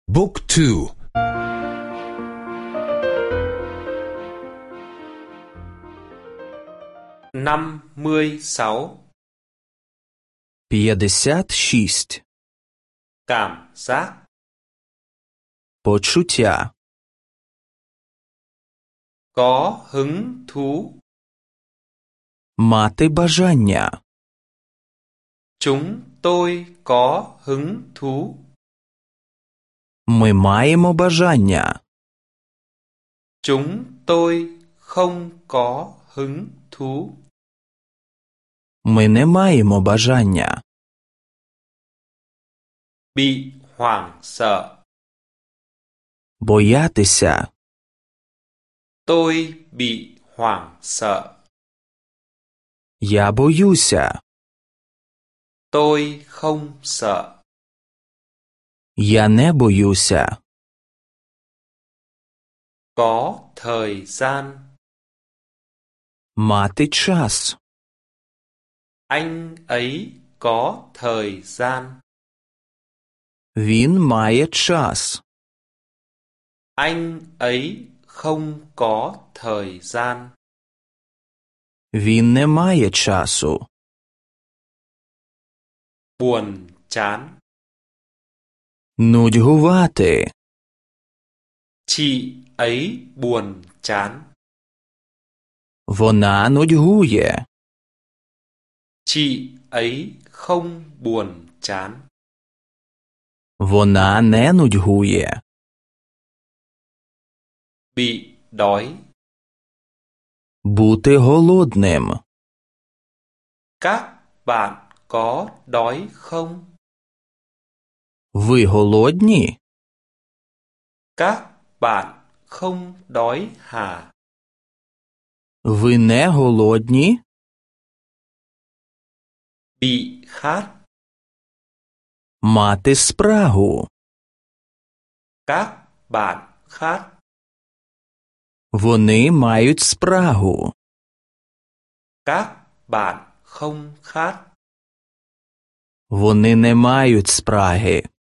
Book 2. 56. 56. Cảm giác. Почуття. Có hứng thú. Мати бажання. Chúng tôi có hứng thú. Ми маємо бажання. Chúng tôi không có hứng thú. Ми не маємо бажання. Bị hoảng sợ. Боятися. Tôi bị hoảng sợ. Я боюся. Tôi không sợ. Я не боюся. Có thời gian. Мати час. Anh ấy có thời gian. Він має час. Anh ấy không có thời gian. Він не має часу. Buồn chán. Нудьгувати. Chị ấy buồn chán. Вона нудьгує. Chị ấy không buồn chán. Вона не нудьгує. Bị đói. Бути голодним. Các bạn có đói không? Ви голодні? Các bạn không đói hả? Ви не голодні? Bị khát. Мати спрагу. Các bạn khát. Вони мають спрагу. Các bạn không khát. Вони не мають спраги.